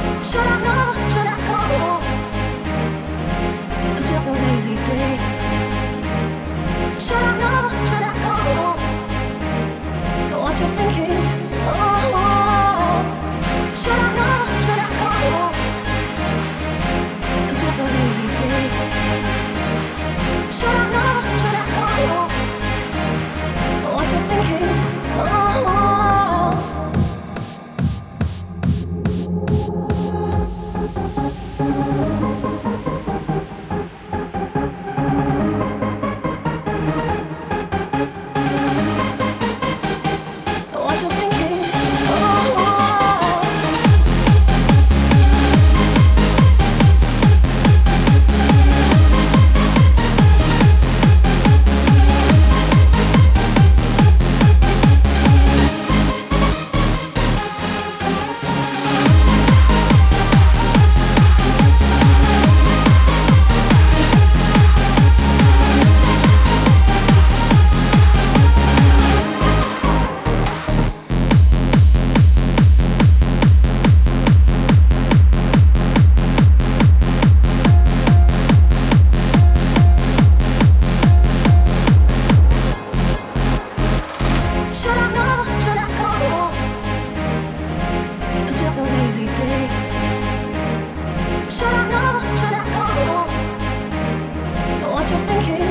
Should I know? Should I go home? It's just a lazy day. Should I know? Should I go home? What you thinking? Oh, should I know? Should I go home? It's just a lazy day. Should I know? Should I go home? What you thinking? Oh. Should I know? Should I go home? It's just a lazy day. Should I know? Should I go home? What you thinking?